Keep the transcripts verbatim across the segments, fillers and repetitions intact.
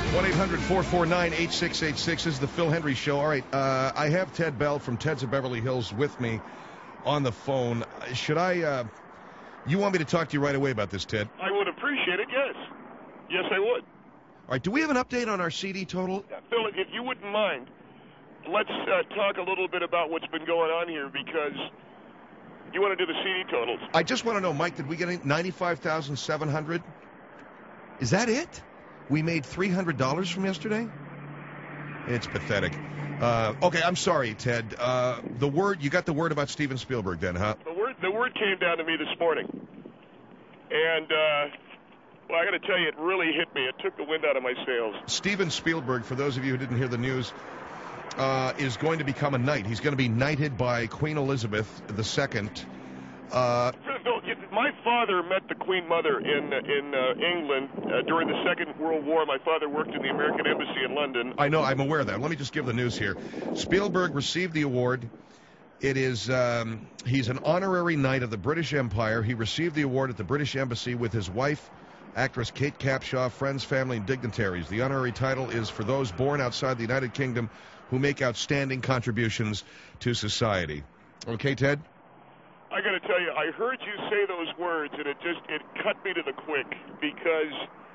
one eight hundred four four nine eight six eight six is the Phil Hendry Show. All right, uh, I have Ted Bell from Ted's of Beverly Hills with me on the phone. Should I, uh, you want me to talk to you right away about this, Ted? I would appreciate it, yes. Yes, I would. All right, do we have an update on our C D total? Yeah, Phil, if you wouldn't mind, let's uh, talk a little bit about what's been going on here, because you want to do the C D totals. I just want to know, Mike, did we get ninety-five thousand seven hundred? Is that it? We made three hundred dollars from yesterday? It's pathetic. Uh, okay, I'm sorry, Ted. Uh, the word, you got the word about Steven Spielberg then, huh? The word, the word came down to me this morning. And, uh, well, I got to tell you, it really hit me. It took the wind out of my sails. Steven Spielberg, for those of you who didn't hear the news, uh, is going to become a knight. He's going to be knighted by Queen Elizabeth the Second. Uh, my father met the Queen Mother in in uh, England uh, during the Second World War. My father worked in the American Embassy in London. I know, I'm aware of that. Let me just give the news here. Spielberg received the award. It is, um, he's an honorary knight of the British Empire. He received the award at the British Embassy with his wife, actress Kate Capshaw, friends, family, and dignitaries. The honorary title is for those born outside the United Kingdom who make outstanding contributions to society. Okay, Ted? I got to tell you, I heard you say those words, and it just, it cut me to the quick, because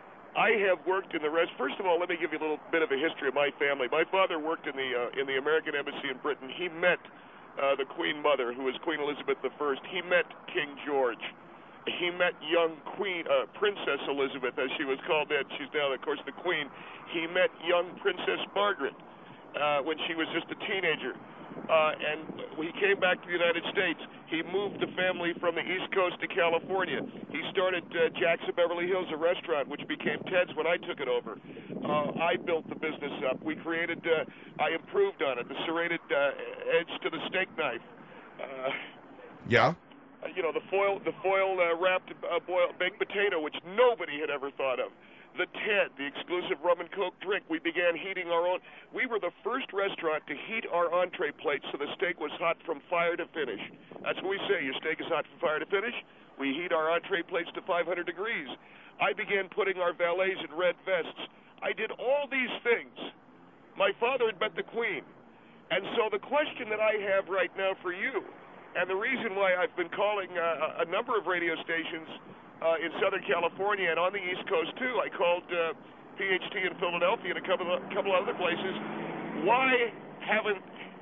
I have worked in the rest. First of all, let me give you a little bit of a history of my family. My father worked in the uh, in the American Embassy in Britain. He met uh, the Queen Mother, who was Queen Elizabeth the First. He met King George. He met young Queen, uh, Princess Elizabeth, as she was called then. She's now, of course, the Queen. He met young Princess Margaret uh, when she was just a teenager. Uh, and he came back to the United States. He moved the family from the East Coast to California. He started uh, Jack's of Beverly Hills, a restaurant, which became Ted's when I took it over. Uh, I built the business up. We created, uh, I improved on it, the serrated uh, edge to the steak knife. Uh, yeah? You know, the foil, the foil uh, wrapped uh, boiled baked potato, which nobody had ever thought of. The Ted, the exclusive rum and coke drink. We began heating our own. We were the first restaurant to heat our entree plates so the steak was hot from fire to finish. That's what we say. Your steak is hot from fire to finish. We heat our entree plates to five hundred degrees. I began putting our valets in red vests. I did all these things. My father had met the Queen. And so the question that I have right now for you, and the reason why I've been calling uh, a number of radio stations Uh, in Southern California and on the East Coast, too. I called uh, P H T in Philadelphia and a couple of, couple other places. Why haven't...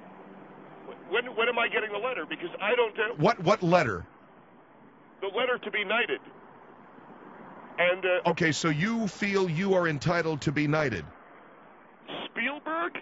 When when am I getting the letter? Because I don't... Uh, what what letter? The letter to be knighted. And... Uh, okay, so you feel you are entitled to be knighted? Spielberg?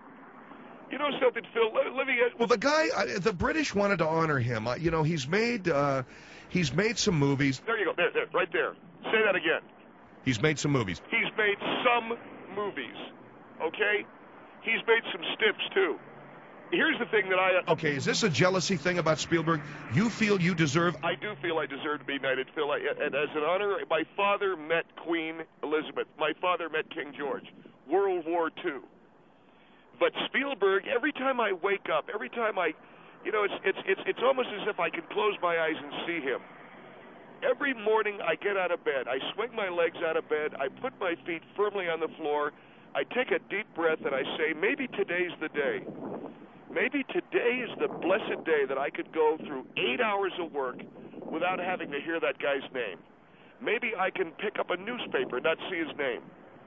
You know something, Phil? Let, let me... Uh, well, the guy... Uh, the British wanted to honor him. Uh, you know, he's made... Uh, He's made some movies. There you go. There, there, right there. Say that again. He's made some movies. He's made some movies. Okay? He's made some stiffs, too. Here's the thing that I... Okay, is this a jealousy thing about Spielberg? You feel you deserve... I do feel I deserve to be knighted, Phil. I, and as an honor, my father met Queen Elizabeth. My father met King George. World War Two. But Spielberg, every time I wake up, every time I... You know, it's it's it's it's almost as if I can close my eyes and see him. Every morning I get out of bed, I swing my legs out of bed, I put my feet firmly on the floor, I take a deep breath and I say, maybe today's the day. Maybe today is the blessed day that I could go through eight hours of work without having to hear that guy's name. Maybe I can pick up a newspaper and not see his name.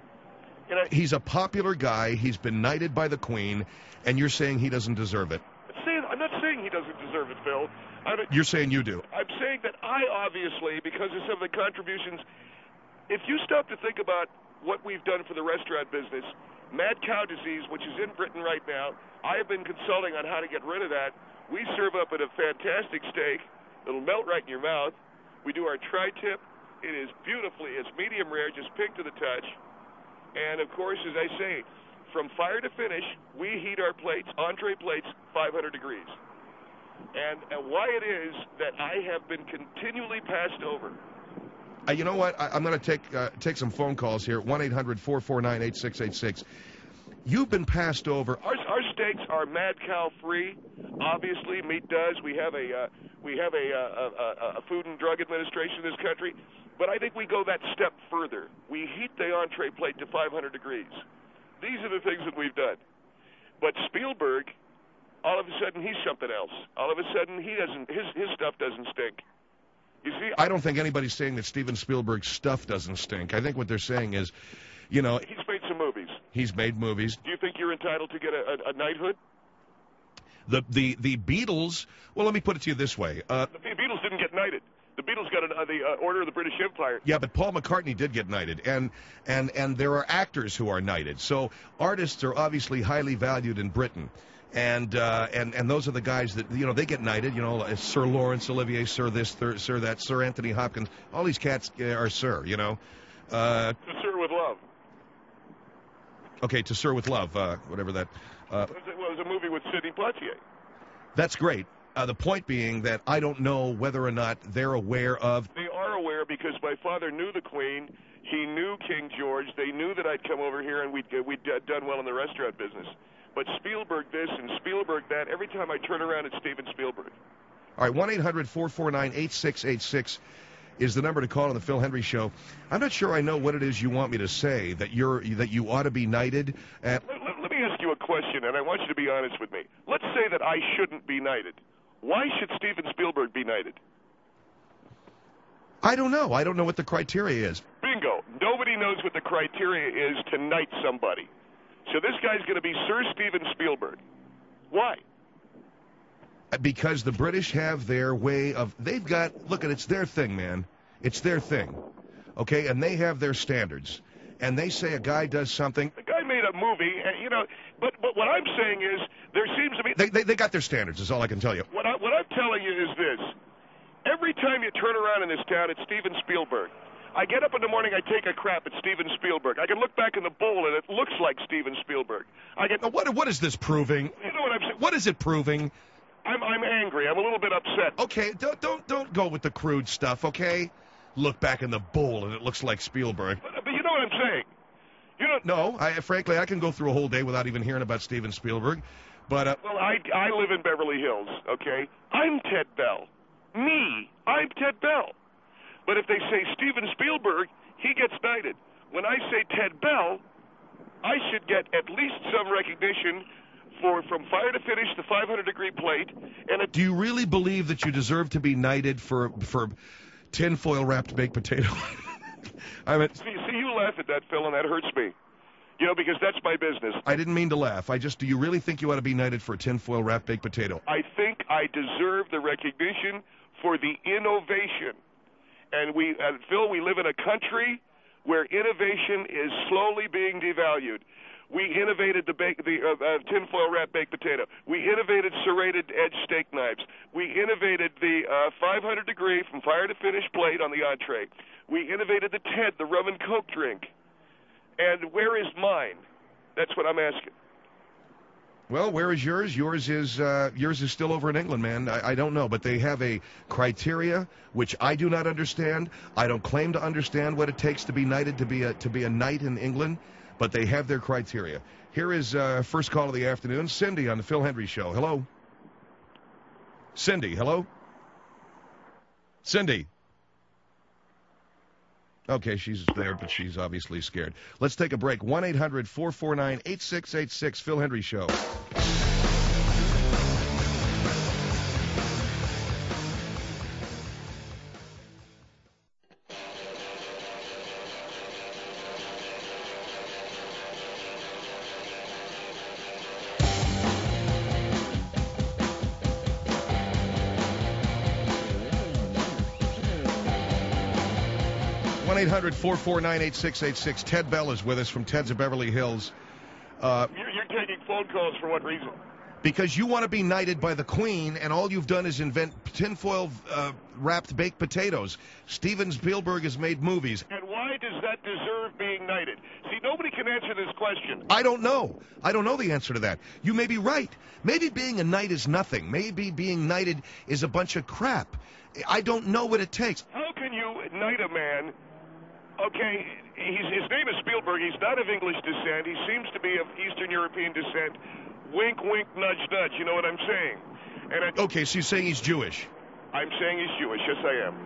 And I, He's a popular guy, he's been knighted by the Queen, and you're saying he doesn't deserve it. I'm not saying he doesn't deserve it, Phil. I'm, You're saying you do. I'm saying that I obviously, because of some of the contributions, if you stop to think about what we've done for the restaurant business, mad cow disease, which is in Britain right now, I have been consulting on how to get rid of that. We serve up at a fantastic steak. It'll melt right in your mouth. We do our tri-tip. It is beautifully, it's medium rare, just pink to the touch. And, of course, as I say, from fire to finish, we heat our plates, entree plates, five hundred degrees. And, and why it is that I have been continually passed over. Uh, you know what? I, I'm going to take uh, take some phone calls here. one eight hundred four four nine eight six eight six. You've been passed over. Our, our steaks are mad cow free. Obviously, meat does. We have a uh, we have a, uh, a, a Food and Drug Administration in this country. But I think we go that step further. We heat the entree plate to five hundred degrees. These are the things that we've done. But Spielberg, all of a sudden, he's something else. All of a sudden, he doesn't. His his stuff doesn't stink. You see, I don't think anybody's saying that Steven Spielberg's stuff doesn't stink. I think what they're saying is, you know, he's made some movies. He's made movies. Do you think you're entitled to get a, a, a knighthood? The the the Beatles. Well, let me put it to you this way. Uh, the Beatles didn't get knighted. The Beatles got an, uh, the uh, Order of the British Empire. Yeah, but Paul McCartney did get knighted, and and and there are actors who are knighted. So artists are obviously highly valued in Britain, and uh, and and those are the guys that, you know, they get knighted. You know, Sir Laurence Olivier, Sir this, Sir, Sir that, Sir Anthony Hopkins. All these cats are Sir. You know. Uh, to Sir with Love. Okay, to Sir with Love, uh, whatever that. Uh, well, it was a movie with Sidney Poitier. That's great. Uh, the point being that I don't know whether or not they're aware of... They are aware because my father knew the Queen. He knew King George. They knew that I'd come over here and we'd, uh, we'd uh, done well in the restaurant business. But Spielberg this and Spielberg that, every time I turn around, it's Steven Spielberg. All right, one eight hundred four four nine eight six eight six is the number to call on the Phil Hendrie Show. I'm not sure I know what it is you want me to say, that you're that you ought to be knighted. At... Let, let, let me ask you a question, and I want you to be honest with me. Let's say that I shouldn't be knighted. Why should Steven Spielberg be knighted? I don't know. I don't know what the criteria is. Bingo. Nobody knows what the criteria is to knight somebody. So this guy's going to be Sir Steven Spielberg. Why? Because the British have their way of... They've got... Look, it's their thing, man. It's their thing. Okay? And they have their standards. And they say a guy does something... The guy made a movie, and, you know... But, but what I'm saying is, there seems to be... They, they, they got their standards, is all I can tell you. What, I, what I'm telling you is this. Every time you turn around in this town, it's Steven Spielberg. I get up in the morning, I take a crap at Steven Spielberg. I can look back in the bowl, and it looks like Steven Spielberg. I get... Now, what, what is this proving? You know what I'm saying? What is it proving? I'm, I'm angry. I'm a little bit upset. Okay, don't, don't, don't go with the crude stuff, okay? Look back in the bowl, and it looks like Spielberg. But, but you know what I'm saying? You know, no, I, frankly, I can go through a whole day without even hearing about Steven Spielberg. But uh, well, I, I live in Beverly Hills, okay? I'm Ted Bell. Me, I'm Ted Bell. But if they say Steven Spielberg, he gets knighted. When I say Ted Bell, I should get at least some recognition for from fire to finish, the five hundred degree plate. And a- do you really believe that you deserve to be knighted for for tinfoil wrapped baked potato? I mean, see, see, you laugh at that, Phil, and that hurts me. You know, because that's my business. I didn't mean to laugh. I just, do you really think you ought to be knighted for a tinfoil wrapped baked potato? I think I deserve the recognition for the innovation. And we, uh, Phil, we live in a country where innovation is slowly being devalued. We innovated the, bake, the uh, uh, tinfoil wrapped baked potato. We innovated serrated edge steak knives. We innovated the uh, five hundred degree from fire to finish plate on the entree. We innovated the Ted, the rum and coke drink. And where is mine? That's what I'm asking. Well, where is yours? Yours is uh, yours is still over in England, man. I, I don't know, but they have a criteria which I do not understand. I don't claim to understand what it takes to be knighted, to be a to be a knight in England, but they have their criteria. Here is uh, first call of the afternoon, Cindy on the Phil Hendrie Show. Hello, Cindy. Hello, Cindy. Okay, she's there, but she's obviously scared. Let's take a break. one eight hundred four four nine eight six eight six, Phil Hendrie Show. one eight hundred four four nine eight six eight six. Ted Bell is with us from Ted's of Beverly Hills. Uh, you're, you're taking phone calls for what reason? Because you want to be knighted by the Queen, and all you've done is invent tinfoil uh, wrapped baked potatoes. Steven Spielberg has made movies. And why does that deserve being knighted? See, nobody can answer this question. I don't know. I don't know the answer to that. You may be right. Maybe being a knight is nothing. Maybe being knighted is a bunch of crap. I don't know what it takes. How can you knight a man? Okay, he's, his name is Spielberg. He's not of English descent. He seems to be of Eastern European descent. Wink, wink, nudge, nudge. You know what I'm saying? And I, okay, so you're saying he's Jewish? I'm saying he's Jewish. Yes, I am.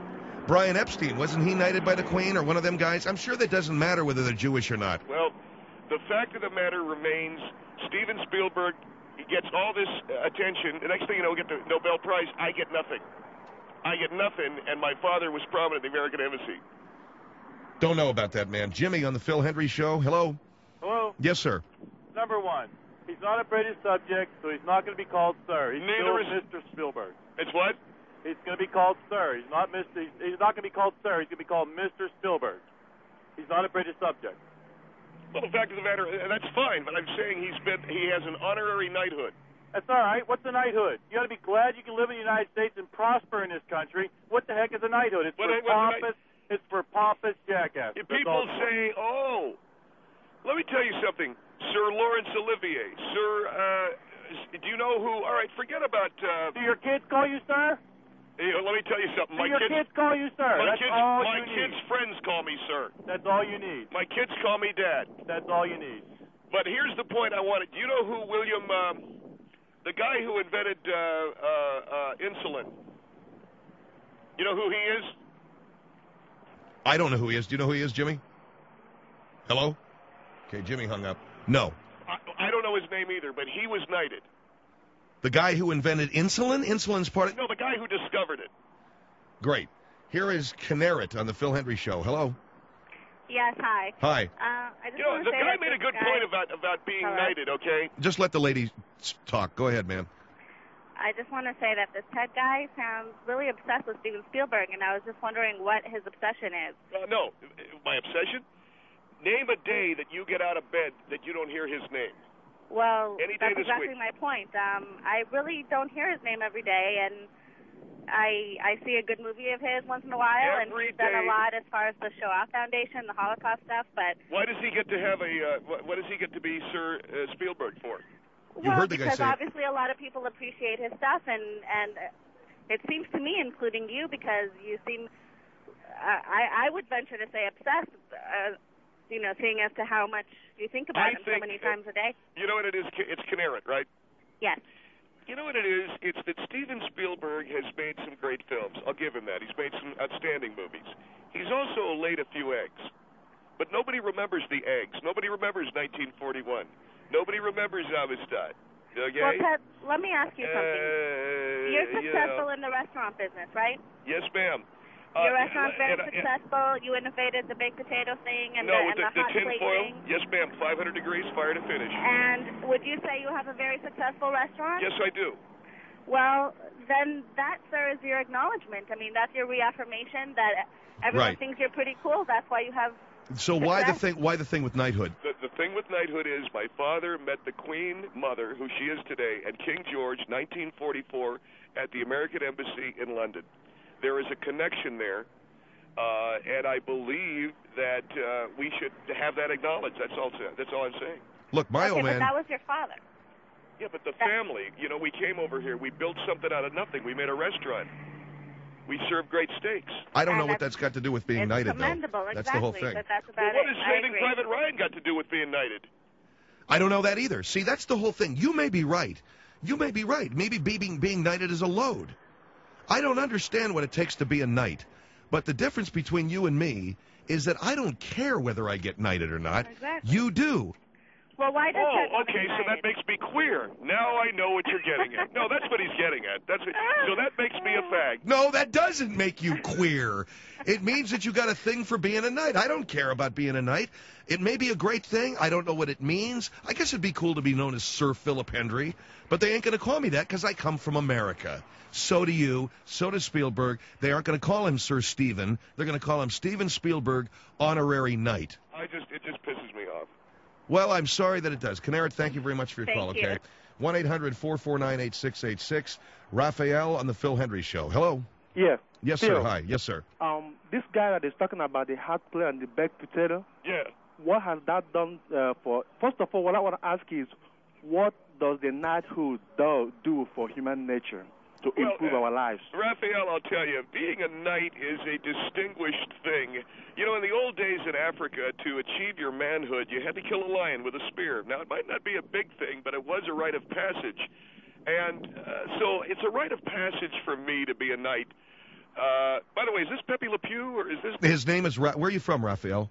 Brian Epstein, wasn't he knighted by the Queen or one of them guys? I'm sure that doesn't matter whether they're Jewish or not. Well, the fact of the matter remains, Steven Spielberg, he gets all this uh, attention. The next thing you know, we get the Nobel Prize. I get nothing. I get nothing, and my father was prominent in the American Embassy. Don't know about that, man. Jimmy on the Phil Hendry Show. Hello? Hello? Yes, sir. Number one, he's not a British subject, so he's not going to be called sir. He's Neither still is- Mister Spielberg. It's what? He's going to be called sir. He's not Mister He's, he's not going to be called sir. He's going to be called Mister Spielberg. He's not a British subject. Well, the fact of the matter, uh, that's fine, but I'm saying he's been, he has an honorary knighthood. That's all right. What's a knighthood? You got to be glad you can live in the United States and prosper in this country. What the heck is a knighthood? It's What- for what's a knight- pompous. It's for pompous jackass. If That's people all it's for. say, oh, let me tell you something, Sir Laurence Olivier, Sir, uh, do you know who, all right, forget about, uh, Do your kids call you sir? hey, let me tell you something. Do My your kids, kids call you sir? my That's kids, all my you kids' need. friends call me sir. That's all you need. My kids call me dad. That's all you need. But here's the point I wanted. Do you know who William, um, the guy who invented uh, uh, uh, insulin? You know who he is? I don't know who he is. Do you know who he is, Jimmy? Hello? Okay, Jimmy hung up. No. I, I don't know his name either, but he was knighted. The guy who invented insulin? Insulin's part of... No, the guy who discovered it. Great. Here is Canaret on the Phil Hendry Show. Hello? Yes, hi. Hi. Uh, I just You know, want the to say guy that made a this good guy, point about about being Hello? knighted. Okay. Just let the lady s- talk. Go ahead, ma'am. I just want to say that this Ted guy sounds really obsessed with Steven Spielberg, and I was just wondering what his obsession is. Uh, no, my obsession. Name a day that you get out of bed that you don't hear his name. Well, Any day that's this exactly week. my point. Um, I really don't hear his name every day, and I I see a good movie of his once in a while, Every and he's done day. a lot as far as the Shoah Foundation, the Holocaust stuff, but... Why does he get to have a? Uh, what, what does he get to be Sir uh, Spielberg for? You well, heard the guy because say it. obviously a lot of people appreciate his stuff, and and it seems to me, including you, because you seem, uh, I I would venture to say obsessed, uh, you know, seeing as to how much you think about I him so think many it- times a day. You know what it is? It's Canaret, right? Yes. You know what it is? It's that Steven Spielberg has made some great films. I'll give him that. He's made some outstanding movies. He's also laid a few eggs. But nobody remembers the eggs. Nobody remembers nineteen forty-one. Nobody remembers Amistad. Okay? Well, Ted, let me ask you something. Uh, You're you successful know. in the restaurant business, right? Yes, ma'am. Your Uh, restaurant's very and- and- successful. You innovated the baked potato thing and no, the, with and the, the, the hot tin plate foil. thing. Yes, ma'am. five hundred degrees, fire to finish. And would you say you have a very successful restaurant? Yes, I do. Well, then that, sir, is your acknowledgement. I mean, that's your reaffirmation that everyone Right. thinks you're pretty cool. That's why you have... So why the Success. thing? Why the thing with knighthood? The, the thing with knighthood is my father met the Queen Mother, who she is today, and King George, nineteen forty-four, at the American Embassy in London. There is a connection there, uh, and I believe that uh, we should have that acknowledged. That's all. That's all I'm saying. Look, my okay, old but man. that was your father. Yeah, but the family, you know, we came over here. We built something out of nothing. We made a restaurant. We serve great steaks. I don't And know what that's- that's got to do with being it's knighted, commendable, though. That's exactly, the whole thing. but that's Well, about what it. has I Saving agree. Private Ryan got to do with being knighted? I don't know that either. See, that's the whole thing. You may be right. You may be right. Maybe being being knighted is a load. I don't understand what it takes to be a knight. But the difference between you and me is that I don't care whether I get knighted or not. Exactly. You do. Well, why does Ted Oh, want to okay, be so that knighted? makes me queer. Now I know what you're getting at. No, that's what he's getting at. That's what, so that makes me a fag. No, that doesn't make you queer. It means that you got a thing for being a knight. I don't care about being a knight. It may be a great thing. I don't know what it means. I guess it'd be cool to be known as Sir Philip Hendry, but they ain't going to call me that because I come from America. So do you. So does Spielberg. They aren't going to call him Sir Stephen. They're going to call him Steven Spielberg, honorary knight. I just it just pisses me off. Well, I'm sorry that it does. Canaret, thank you very much for your Thank call, you. okay? one eight hundred four four nine eight six eight six. Raphael on the Phil Hendry Show. Hello? Yes. Yes, Phil, sir. Hi. Yes, sir. Um, this guy that is talking about the hot plate and the baked potato, Yeah. what has that done uh, for? First of all, what I want to ask is, what does the knighthood do, do for human nature to Well, improve uh, our lives? Raphael, I'll tell you, being a knight is a distinguished thing. You know, in the old days in Africa, to achieve your manhood, you had to kill a lion with a spear. Now, it might not be a big thing, but it was a rite of passage. And uh, so it's a rite of passage for me to be a knight. Uh, by the way, is this Pepe Le Pew or is this? His name is. Ra- Where are you from, Raphael?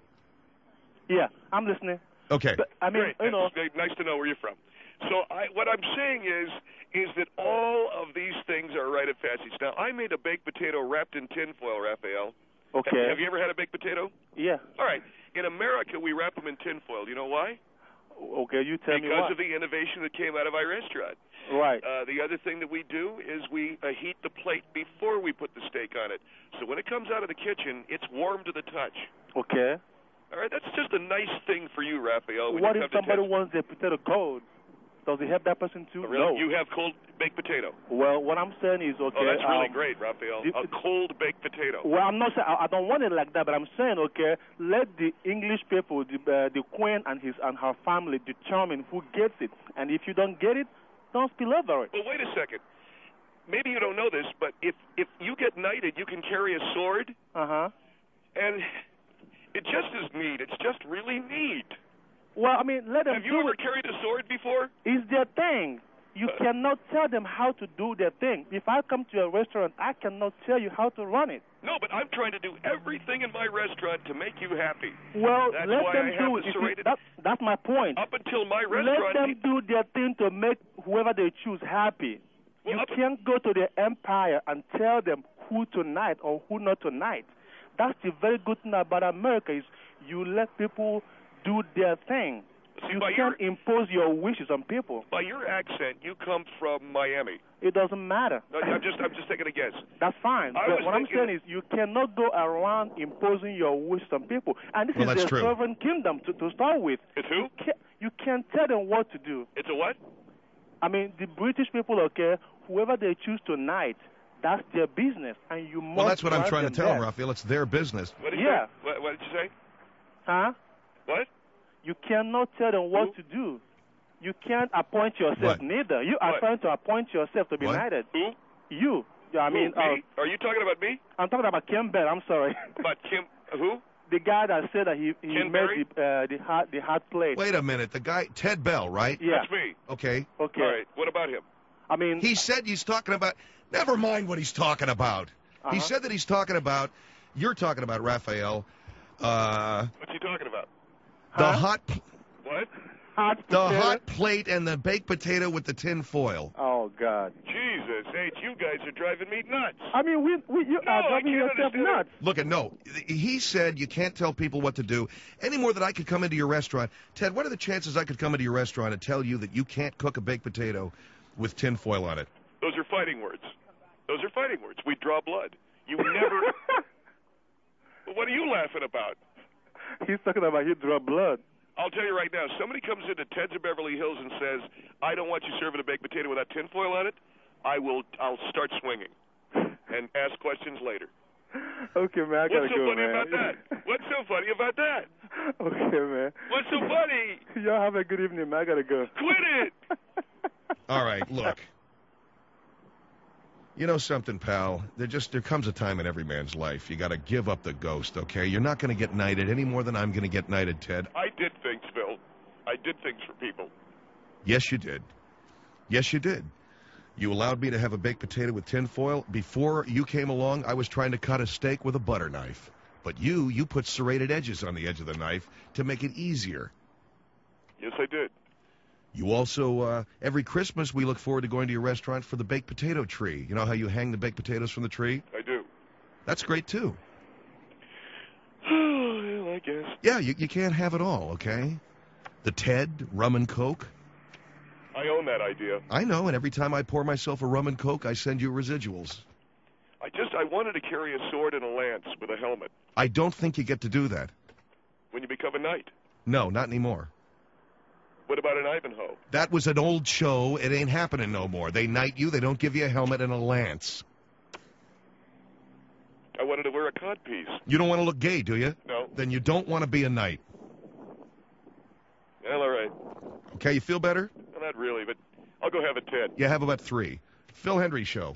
Yeah, I'm listening. Okay. But, I mean, Great. you know, That's nice to know where you're from. So I, what I'm saying is, is that all of these things are right at Fatsy's. Now, I made a baked potato wrapped in tinfoil, Raphael. okay. Have, have you ever had a baked potato? Yeah. All right. In America, we wrap them in tinfoil. Do you know why? Okay, you tell me Because why. of the innovation that came out of our restaurant. Right. Uh, the other thing that we do is we uh, heat the plate before we put the steak on it. So when it comes out of the kitchen, it's warm to the touch. Okay. All right, that's just a nice thing for you, Raphael. When What you if come to somebody Ted- wants their potato cold? Does it help that person too? Oh, really? No. You have cold baked potato. Well, what I'm saying is, okay. Oh, that's really um, great, Raphael. the- A cold baked potato. Well, I'm not saying I I don't want it like that, but I'm saying, okay, let the English people, the uh, the Queen and his and her family, determine who gets it, and if you don't get it, don't spill over it. Well, wait a second. Maybe you don't know this, but if if you get knighted, you can carry a sword, Uh huh. and it just is neat. It's just really neat. Well, I mean, let them Have you do ever it. carried a sword before? It's their thing. You Uh, cannot tell them how to do their thing. If I come to a restaurant, I cannot tell you how to run it. No, but I'm trying to do everything in my restaurant to make you happy. Well, That's let why them I have do the it. You see, serrated- that, that's my point. Up until my Let restaurant, them do their thing to make whoever they choose happy. Well, you up- can't go to the empire and tell them who tonight or who not tonight. That's the very good thing about America is you let people do their thing. See, You by can't your- impose your wishes on people. by your accent, you come from Miami. It doesn't matter. No, I'm just I'm just taking a guess. That's fine. I But was what I'm thinking- saying is you cannot go around imposing your wishes on people. And this Well, is that's a true. sovereign kingdom to, to start with. It's who? You can't, you can't tell them what to do. It's a what? I mean, the British people, okay, whoever they choose tonight, that's their business, and you must. Well, that's what I'm grant trying to them tell that. him, Raphael. It's their business. What did you Yeah. say? What, what did you say? Huh? What? You cannot tell them what Who? to do. You can't appoint yourself What? neither. You are What? trying to appoint yourself to be What? knighted. Who? You. Yeah, I Who, mean, uh, me? Are you talking about me? I'm talking about Ken Bell. I'm sorry. About Kim? Who? The guy that said that he, he Ken made Berry? the uh, the hot the hot plate. Wait a minute. The guy, Ted Bell, right? Yeah. That's me. Okay. Okay. All right. What about him? I mean, He said he's talking about. Never mind what he's talking about. He Uh-huh. said that he's talking about. You're talking about Raphael. Uh, What's he talking about? the Huh? hot, What? hot the potato. hot plate and the baked potato with the tin foil. Oh God. Jesus, H, you guys are driving me nuts. I mean, we we you No, are I driving can't yourself understand nuts. Look at no. He said you can't tell people what to do any more than I could come into your restaurant. Ted, what are the chances I could come into your restaurant and tell you that you can't cook a baked potato with tin foil on it? Those are fighting words. Those are fighting words. We draw blood. You never. What are you laughing about? He's talking about he draw blood. I'll tell you right now, somebody comes into Ted's of Beverly Hills and says, I don't want you serving a baked potato without tinfoil on it, I will, I'll start swinging and ask questions later. Okay, man, I gotta What's so go, funny man. about that? What's so funny about that? Okay, man. What's so funny? Y'all have a good evening, man. I gotta go. Quit it! All right, look. You know something, pal? There just there comes a time in every man's life you got to give up the ghost, okay? You're not going to get knighted any more than I'm going to get knighted, Ted. I did things, Phil. I did things for people. Yes, you did. Yes, you did. You allowed me to have a baked potato with tin foil. Before you came along, I was trying to cut a steak with a butter knife. But you, you put serrated edges on the edge of the knife to make it easier. Yes, I did. You also, uh, every Christmas, we look forward to going to your restaurant for the baked potato tree. You know how you hang the baked potatoes from the tree? I do. That's great, too. Well, I guess. Yeah, you, you can't have it all, okay? The Ted, rum and Coke. I own that idea. I know, and every time I pour myself a rum and Coke, I send you residuals. I just, I wanted to carry a sword and a lance with a helmet I don't think you get to do that. when you become a knight. No, not anymore. What about an Ivanhoe? That was an old show. It ain't happening no more. They knight you. They don't give you a helmet and a lance. I wanted to wear a codpiece. You don't want to look gay, do you? No. Then you don't want to be a knight. Well, all right. Okay, you feel better? Well, not really, but I'll go have a Ted. You have about three. Phil Hendry Show.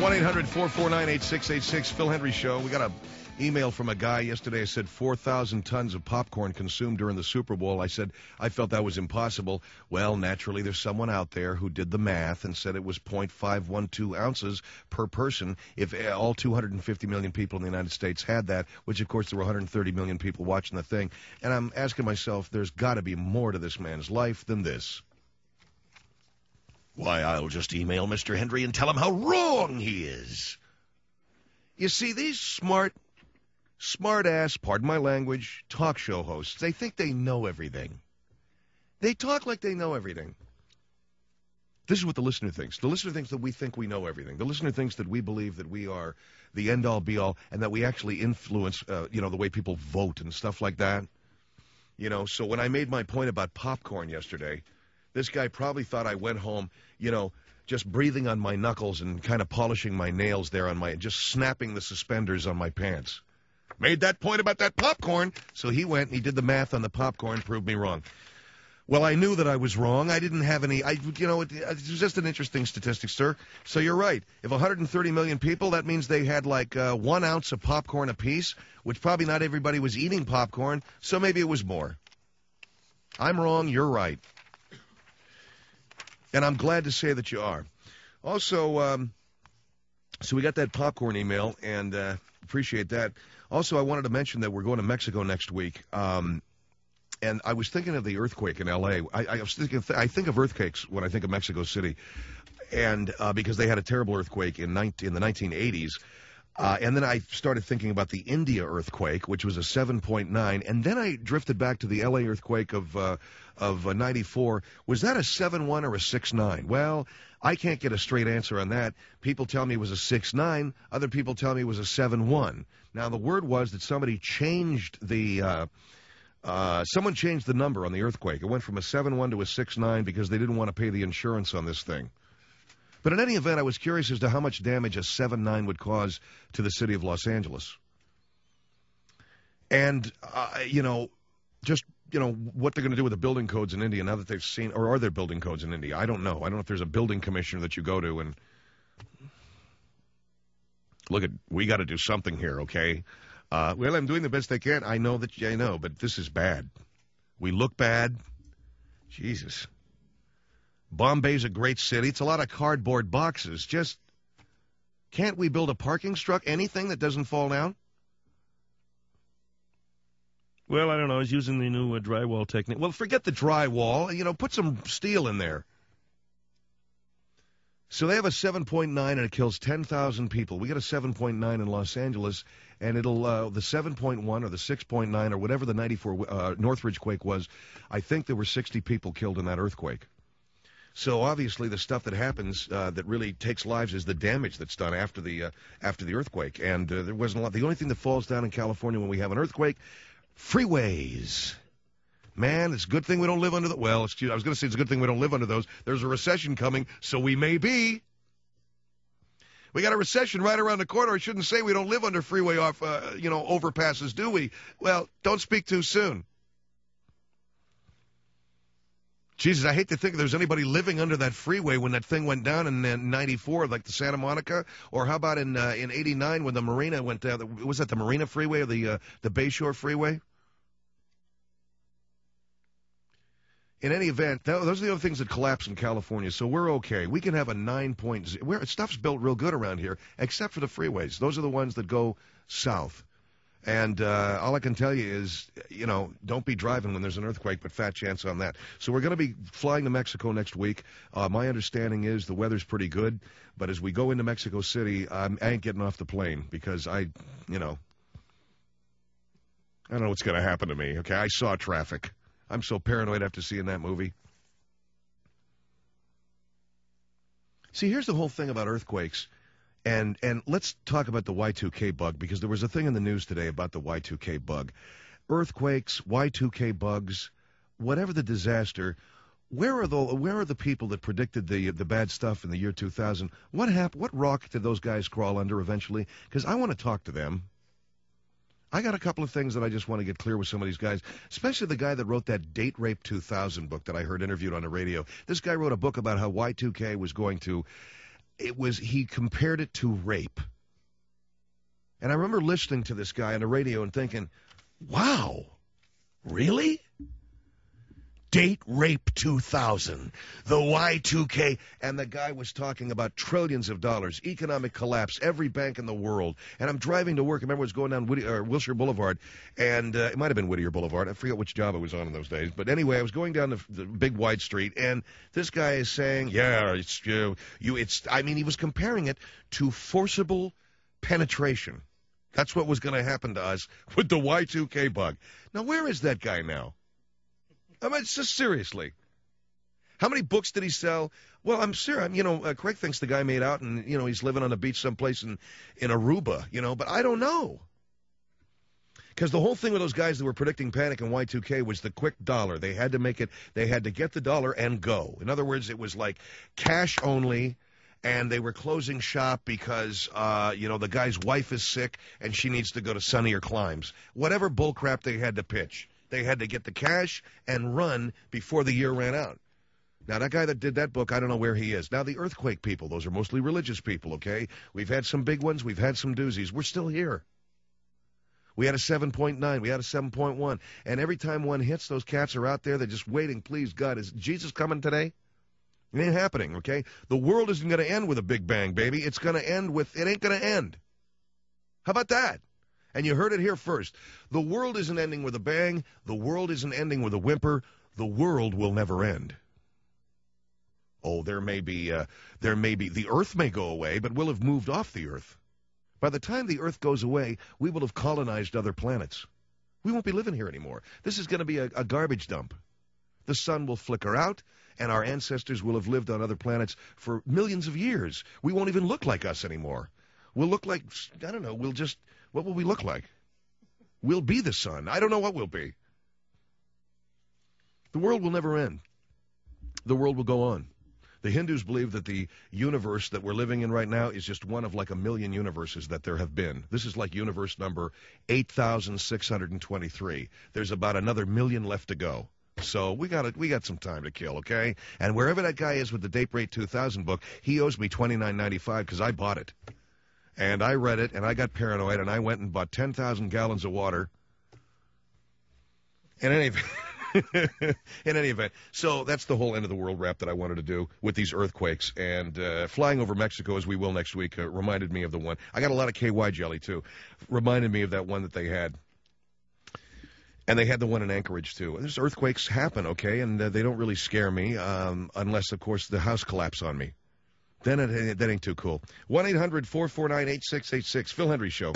one eight hundred four four nine eight six eight six, Phil Hendry Show. We got a email from a guy yesterday. I said four thousand tons of popcorn consumed during the Super Bowl. I said I felt that was impossible. Well, naturally, there's someone out there who did the math and said it was zero point five one two ounces per person if all two hundred fifty million people in the United States had that, which, of course, there were one hundred thirty million people watching the thing. And I'm asking myself, there's got to be more to this man's life than this. Why, I'll just email Mister Hendry and tell him how wrong he is. You see, these smart... smart-ass, pardon my language, talk show hosts, they think they know everything. They talk like they know everything. This is what the listener thinks. The listener thinks that we think we know everything. The listener thinks that we believe that we are the end-all, be-all, and that we actually influence, uh, you know, the way people vote and stuff like that. You know, so when I made my point about popcorn yesterday, this guy probably thought I went home, you know, just breathing on my knuckles and kind of polishing my nails there on my, just snapping the suspenders on my pants. Made that point about that popcorn, so he went and he did the math on the popcorn, proved me wrong. Well, I knew that I was wrong. I didn't have any, I, you know, it, it was just an interesting statistic, sir. So you're right. If one hundred thirty million people, that means they had like uh, one ounce of popcorn apiece, which probably not everybody was eating popcorn, so maybe it was more. I'm wrong, you're right. And I'm glad to say that you are. Also, um, so we got that popcorn email, and uh, appreciate that. Also, I wanted to mention that we're going to Mexico next week, um, and I was thinking of the earthquake in L A. I, I was thinking, I think of earthquakes when I think of Mexico City, and uh, because they had a terrible earthquake in, nineteen, in the nineteen eighties. Uh, and then I started thinking about the India earthquake, which was a seven point nine, and then I drifted back to the L A earthquake of uh, of uh, ninety-four. Was that a seven one or a six nine? Well, I can't get a straight answer on that. People tell me it was a six nine. Other people tell me it was a seven one. Now, the word was that somebody changed the uh, uh, someone changed the number on the earthquake. It went from a seven one to a six nine because they didn't want to pay the insurance on this thing. But in any event, I was curious as to how much damage a seven nine would cause to the city of Los Angeles. And, uh, you know, just, you know, what they're going to do with the building codes in India now that they've seen, or are there building codes in India? I don't know. I don't know if there's a building commissioner that you go to and, look, at, we got to do something here, okay? Uh, well, I'm doing the best I can. I know that, I know, but this is bad. We look bad. Jesus. Bombay's a great city. It's a lot of cardboard boxes. Just, can't we build a parking structure, anything that doesn't fall down? Well, I don't know. I was using the new uh, drywall technique. Well, forget the drywall. You know, put some steel in there. So they have a seven point nine, and it kills ten thousand people. We got a seven point nine in Los Angeles, and it'll, uh, the seven point one or the six point nine or whatever the ninety-four uh, Northridge quake was, I think there were sixty people killed in that earthquake. So obviously the stuff that happens uh, that really takes lives is the damage that's done after the uh, after the earthquake. And uh, there wasn't a lot. The only thing that falls down in California when we have an earthquake, freeways. Man, it's a good thing we don't live under the, well, excuse, I was going to say it's a good thing we don't live under those. There's a recession coming, so we may be. We got a recession right around the corner. I shouldn't say we don't live under freeway off, uh, you know, overpasses, do we? Well, don't speak too soon. Jesus, I hate to think there's anybody living under that freeway when that thing went down in uh, ninety-four, like the Santa Monica, or how about in uh, in eighty-nine when the Marina went down? Was that the Marina Freeway or the uh, the Bayshore Freeway? In any event, that, those are the other things that collapse in California, so we're okay. We can have a nine point oh. Stuff's built real good around here, except for the freeways. Those are the ones that go south. And uh, all I can tell you is, you know, don't be driving when there's an earthquake, but fat chance on that. So we're going to be flying to Mexico next week. Uh, my understanding is the weather's pretty good, but as we go into Mexico City, I'm, I ain't getting off the plane because I, you know, I don't know what's going to happen to me, okay? I saw Traffic. I'm so paranoid after seeing that movie. See, here's the whole thing about earthquakes. And and let's talk about the Y two K bug, because there was a thing in the news today about the Y two K bug. Earthquakes, Y two K bugs, whatever the disaster, where are the where are the people that predicted the the bad stuff in the year two thousand? What happened? What rock did those guys crawl under eventually? Because I want to talk to them. I got a couple of things that I just want to get clear with some of these guys, especially the guy that wrote that Date Rape two thousand book that I heard interviewed on the radio. This guy wrote a book about how Y two K was going to... it was, he compared it to rape. And I remember listening to this guy on the radio and thinking, wow, really? Date Rape two thousand, the Y two K, and the guy was talking about trillions of dollars, economic collapse, every bank in the world. And I'm driving to work. I remember I was going down Whittier, or Wilshire Boulevard, and uh, it might have been Whittier Boulevard. I forget which job I was on in those days. But anyway, I was going down the, the big wide street, and this guy is saying, yeah, it's you, you, it's. I mean, he was comparing it to forcible penetration. That's what was going to happen to us with the Y two K bug. Now, where is that guy now? I mean, just seriously. How many books did he sell? Well, I'm serious. You know, uh, Craig thinks the guy made out and, you know, he's living on the beach someplace in, in Aruba, you know, but I don't know. Because the whole thing with those guys that were predicting panic in Y two K was the quick dollar. They had to make it, they had to get the dollar and go. In other words, it was like cash only, and they were closing shop because, uh, you know, the guy's wife is sick and she needs to go to sunnier climes. Whatever bullcrap they had to pitch. They had to get the cash and run before the year ran out. Now, that guy that did that book, I don't know where he is. Now, the earthquake people, those are mostly religious people, okay? We've had some big ones. We've had some doozies. We're still here. We had a seven point nine. We had a seven point one. And every time one hits, those cats are out there. They're just waiting. Please, God, is Jesus coming today? It ain't happening, okay? The world isn't going to end with a big bang, baby. It's going to end with, it ain't going to end. How about that? And you heard it here first. The world isn't ending with a bang. The world isn't ending with a whimper. The world will never end. Oh, there may be, uh, there may be, the earth may go away, but we'll have moved off the earth. By the time the earth goes away, we will have colonized other planets. We won't be living here anymore. This is going to be a, a garbage dump. The sun will flicker out, and our ancestors will have lived on other planets for millions of years. We won't even look like us anymore. We'll look like, I don't know, we'll just... What will we look like? We'll be the sun. I don't know what we'll be. The world will never end. The world will go on. The Hindus believe that the universe that we're living in right now is just one of like a million universes that there have been. This is like universe number eight thousand six hundred twenty-three. There's about another million left to go. So we got we got some time to kill, okay? And wherever that guy is with the Date Rape two thousand book, he owes me twenty-nine ninety-five because I bought it. And I read it, and I got paranoid, and I went and bought ten thousand gallons of water. In any event, in any event, so that's the whole end of the world wrap that I wanted to do with these earthquakes. And uh, flying over Mexico, as we will next week, uh, reminded me of the one. I got a lot of K Y jelly, too. Reminded me of that one that they had. And they had the one in Anchorage, too. There's earthquakes happen, okay, and uh, they don't really scare me, um, unless, of course, the house collapses on me. Then it, that ain't too cool. one eight hundred four four nine eight six eight six. Phil Hendry Show.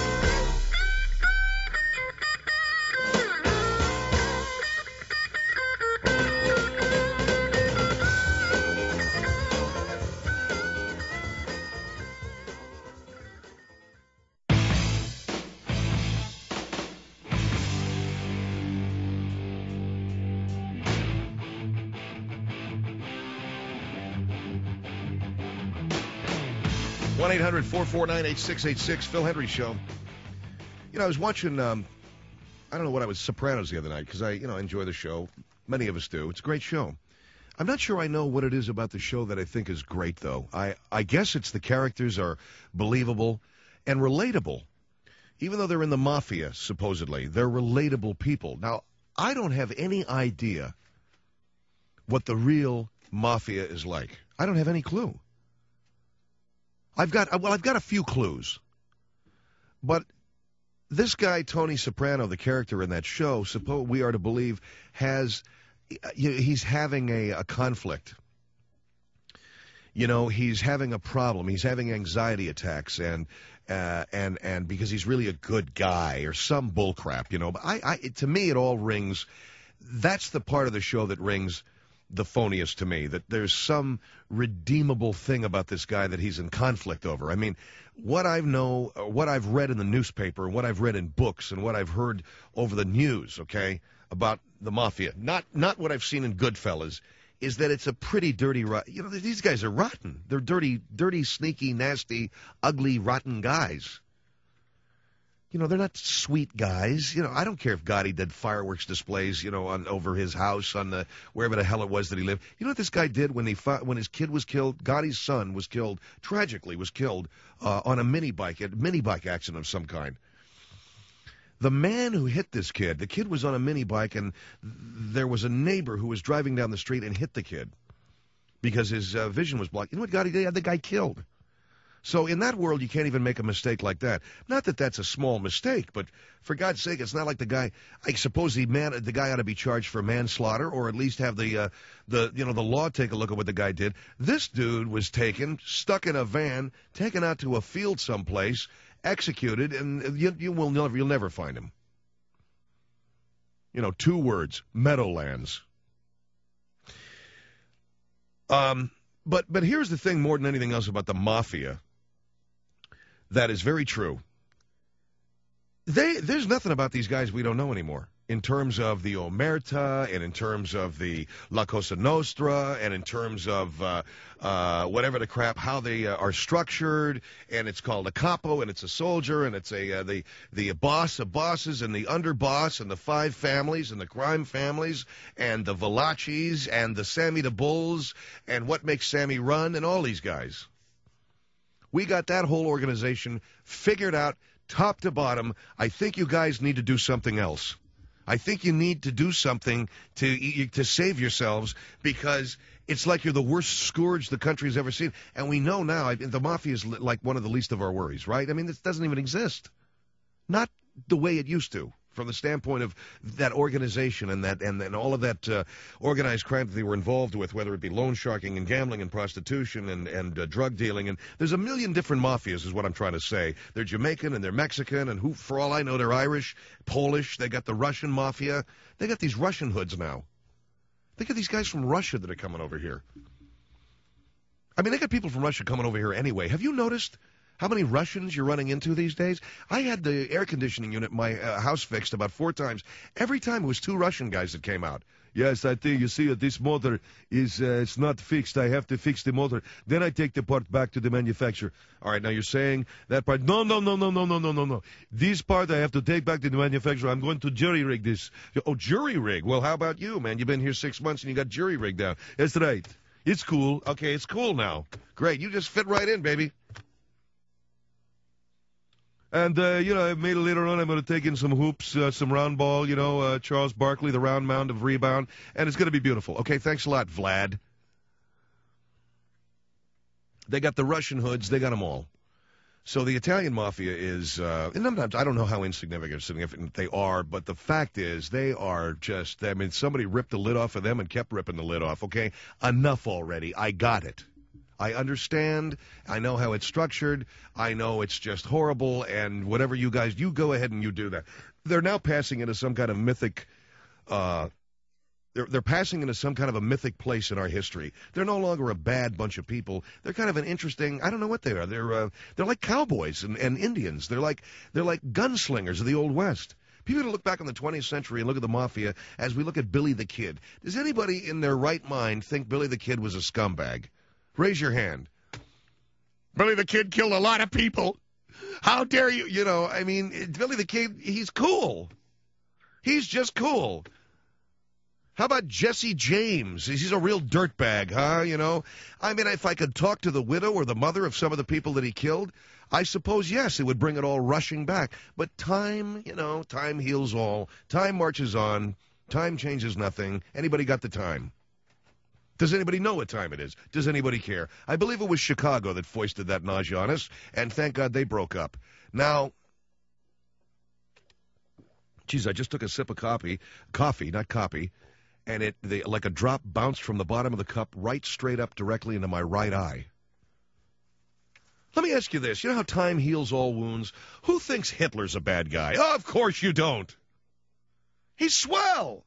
one eight hundred four four nine eight six eight six, Phil Hendry Show. You know, I was watching, um, I don't know what I was, Sopranos the other night, because I, you know, enjoy the show. Many of us do. It's a great show. I'm not sure I know what it is about the show that I think is great, though. I, I guess it's the characters are believable and relatable. Even though they're in the mafia, supposedly, they're relatable people. Now, I don't have any idea what the real mafia is like. I don't have any clue. I've got, well, I've got a few clues. But this guy, Tony Soprano, the character in that show, suppose we are to believe, has, he's having a, a conflict. You know, he's having a problem. He's having anxiety attacks, and uh, and and because he's really a good guy or some bullcrap, you know. But I, I, to me, it all rings. That's the part of the show that rings the phoniest to me, that there's some redeemable thing about this guy that he's in conflict over. I mean, what I know, what I've read in the newspaper, what I've read in books, and what I've heard over the news, okay, about the mafia, not not what I've seen in Goodfellas, is that it's a pretty dirty, you know, these guys are rotten. They're dirty, dirty, sneaky, nasty, ugly, rotten guys. You know, they're not sweet guys. You know, I don't care if Gotti did fireworks displays, you know, on over his house on the wherever the hell it was that he lived. You know what this guy did when he fought, when his kid was killed? Gotti's son was killed, tragically was killed uh, on a mini bike, a mini bike accident of some kind. The man who hit this kid, the kid was on a mini bike, and there was a neighbor who was driving down the street and hit the kid because his uh, vision was blocked. You know what Gotti did? He had the guy killed. So in that world, you can't even make a mistake like that. Not that that's a small mistake, but for God's sake, it's not like the guy. I suppose the man, the guy ought to be charged for manslaughter, or at least have the, uh, the, you know, the law take a look at what the guy did. This dude was taken, stuck in a van, taken out to a field someplace, executed, and you, you will never, you'll never find him. You know, two words: Meadowlands. Um, but but here's the thing: more than anything else about the mafia. That is very true. They, there's nothing about these guys we don't know anymore in terms of the Omerta and in terms of the La Cosa Nostra and in terms of uh, uh, whatever the crap, how they uh, are structured. And it's called a capo and it's a soldier and it's a uh, the the boss of bosses and the underboss and the five families and the crime families and the Valachis and the Sammy the Bulls and what makes Sammy run and all these guys. We got that whole organization figured out top to bottom. I think you guys need to do something else. I think you need to do something to to save yourselves because it's like you're the worst scourge the country's ever seen. And we know now I, the mafia is like one of the least of our worries, right? I mean, this doesn't even exist. Not the way it used to. From the standpoint of that organization and that and, and all of that uh, organized crime that they were involved with, whether it be loan sharking and gambling and prostitution and, and uh, drug dealing. And there's a million different mafias is what I'm trying to say. They're Jamaican and they're Mexican and who, for all I know, they're Irish, Polish. They got the Russian mafia. They got these Russian hoods now. Think of these guys from Russia that are coming over here. I mean, they got people from Russia coming over here anyway. Have you noticed how many Russians you're running into these days? I had the air conditioning unit in my uh, house fixed about four times. Every time it was two Russian guys that came out. Yes, I think you see uh, this motor is uh, it's not fixed. I have to fix the motor. Then I take the part back to the manufacturer. All right, now you're saying that part. No, no, no, no, no, no, no, no, no. This part I have to take back to the manufacturer. I'm going to jury rig this. Oh, jury rig? Well, how about you, man? You've been here six months and you got jury rigged down. That's right. It's cool. Okay, it's cool now. Great. You just fit right in, baby. And, uh, you know, maybe later on I'm going to take in some hoops, uh, some round ball, you know, uh, Charles Barkley, the round mound of rebound, and it's going to be beautiful. Okay, thanks a lot, Vlad. They got the Russian hoods. They got them all. So the Italian mafia is, uh, and I'm not, I don't know how insignificant significant they are, but the fact is they are just, I mean, somebody ripped the lid off of them and kept ripping the lid off, okay? Enough already. I got it. I understand. I know how it's structured. I know it's just horrible. And whatever you guys, you go ahead and you do that. They're now passing into some kind of mythic, uh, they're, they're passing into some kind of a mythic place in our history. They're no longer a bad bunch of people. They're kind of an interesting, I don't know what they are. They're, uh, they're like cowboys and, and Indians. They're like, they're like gunslingers of the Old West. People look back on the twentieth century and look at the mafia as we look at Billy the Kid. Does anybody in their right mind think Billy the Kid was a scumbag? Raise your hand. Billy the Kid killed a lot of people. How dare you? You know, I mean, Billy the Kid, he's cool. He's just cool. How about Jesse James? He's a real dirtbag, huh? You know, I mean, if I could talk to the widow or the mother of some of the people that he killed, I suppose, yes, it would bring it all rushing back. But time, you know, time heals all. Time marches on. Time changes nothing. Anybody got the time? Does anybody know what time it is? Does anybody care? I believe it was Chicago that foisted that nausea on us, and thank God they broke up. Now, geez, I just took a sip of coffee, coffee, not copy, and it the, like a drop bounced from the bottom of the cup right straight up directly into my right eye. Let me ask you this. You know how time heals all wounds? Who thinks Hitler's a bad guy? Oh, of course you don't. He's swell.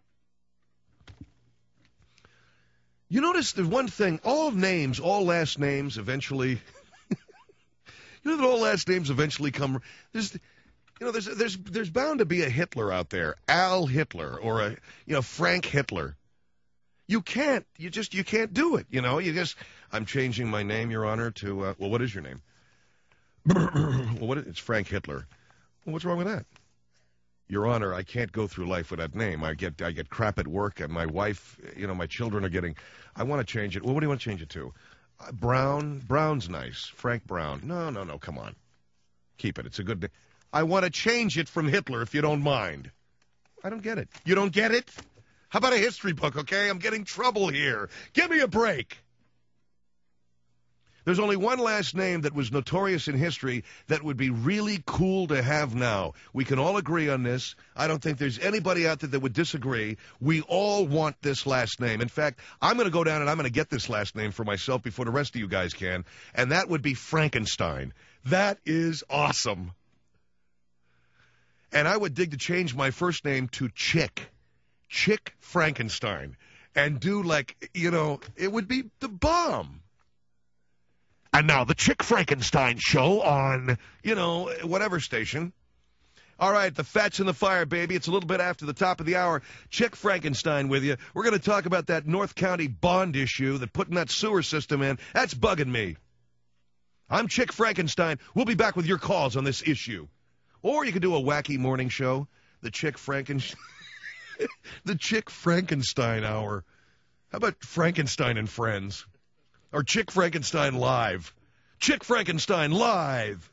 You notice the one thing, all names, all last names eventually, you know that all last names eventually come, there's, you know, there's, there's, there's bound to be a Hitler out there, Al Hitler, or a, you know, Frank Hitler. You can't, you just, you can't do it, you know, you just, I'm changing my name, Your Honor, to, uh, well, what is your name? Well, what is, it's Frank Hitler. Well, what's wrong with that? Your Honor, I can't go through life with that name. I get I get crap at work, and my wife, you know, my children are getting. I want to change it. Well, what do you want to change it to? Uh, Brown? Brown's nice. Frank Brown. No, no, no, come on. Keep it. It's a good name. I want to change it from Hitler, if you don't mind. I don't get it. You don't get it? How about a history book, okay? I'm getting trouble here. Give me a break. There's only one last name that was notorious in history that would be really cool to have now. We can all agree on this. I don't think there's anybody out there that would disagree. We all want this last name. In fact, I'm going to go down and I'm going to get this last name for myself before the rest of you guys can, and that would be Frankenstein. That is awesome. And I would dig to change my first name to Chick. Chick Frankenstein. And do like, you know, it would be the bomb. And now the Chick Frankenstein show on, you know, whatever station. All right, the fat's in the fire, baby. It's a little bit after the top of the hour. Chick Frankenstein with you. We're going to talk about that North County bond issue, that putting that sewer system in. That's bugging me. I'm Chick Frankenstein. We'll be back with your calls on this issue. Or you could do a wacky morning show, the Chick Frankenstein, the Chick Frankenstein hour. How about Frankenstein and Friends? Or Chick Frankenstein Live. Chick Frankenstein Live.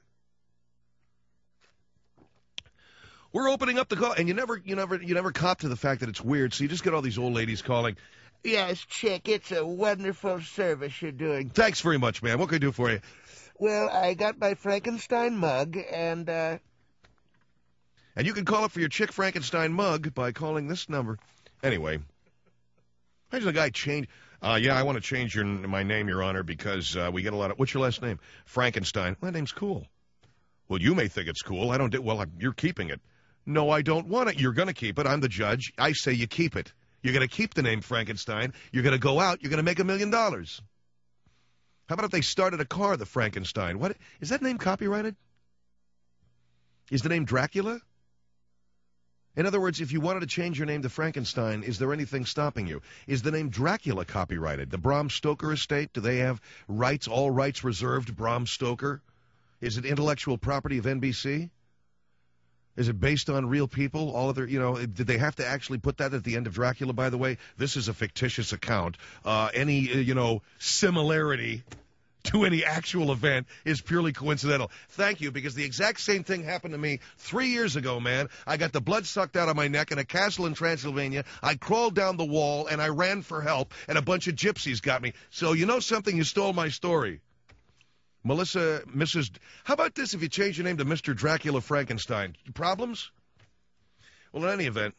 We're opening up the call, and you never, you never, you never cop to the fact that it's weird. So you just get all these old ladies calling. Yes, Chick, it's a wonderful service you're doing. Thanks very much, man. What can I do for you? Well, I got my Frankenstein mug, and uh, and you can call up for your Chick Frankenstein mug by calling this number. Anyway, imagine a guy change. Uh, yeah, I want to change your my name, Your Honor, because uh, we get a lot of. What's your last name? Frankenstein. Well, that name's cool. Well, you may think it's cool. I don't. Do, well, I'm, you're keeping it. No, I don't want it. You're going to keep it. I'm the judge. I say you keep it. You're going to keep the name Frankenstein. You're going to go out. You're going to make a million dollars. How about if they started a car, the Frankenstein? What is that name copyrighted? Is the name Dracula? In other words, if you wanted to change your name to Frankenstein, is there anything stopping you? Is the name Dracula copyrighted? The Bram Stoker estate, do they have rights, all rights reserved, Bram Stoker? Is it intellectual property of N B C? Is it based on real people? All of their, you know, did they have to actually put that at the end of Dracula, by the way? This is a fictitious account. Uh, any, uh, you know, similarity to any actual event is purely coincidental. Thank you, because the exact same thing happened to me three years ago, man. I got the blood sucked out of my neck in a castle in Transylvania. I crawled down the wall, and I ran for help, and a bunch of gypsies got me. So you know something? You stole my story. Melissa, Missus How about this if you change your name to Mister Dracula Frankenstein? Problems? Well, in any event,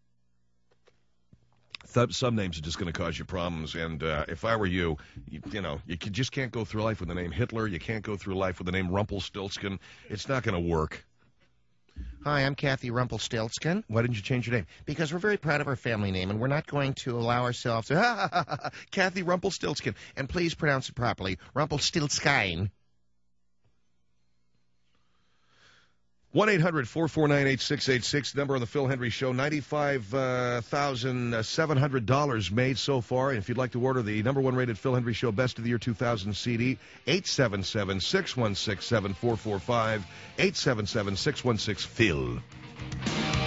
th- some names are just going to cause you problems. And uh, if I were you, you, you know, you could, just can't go through life with the name Hitler. You can't go through life with the name Rumpelstiltskin. It's not going to work. Hi, I'm Kathy Rumpelstiltskin. Why didn't you change your name? Because we're very proud of our family name, and we're not going to allow ourselves to... Kathy Rumpelstiltskin. And please pronounce it properly. Rumpelstiltskin. one eight hundred four four nine eight six eight six, number on the Phil Hendry Show. ninety-five thousand seven hundred dollars made so far. And if you'd like to order the number one rated Phil Hendry Show Best of the Year two thousand C D, eight seven seven, six one six, seven four four five, eight seven seven, six one six, Phil.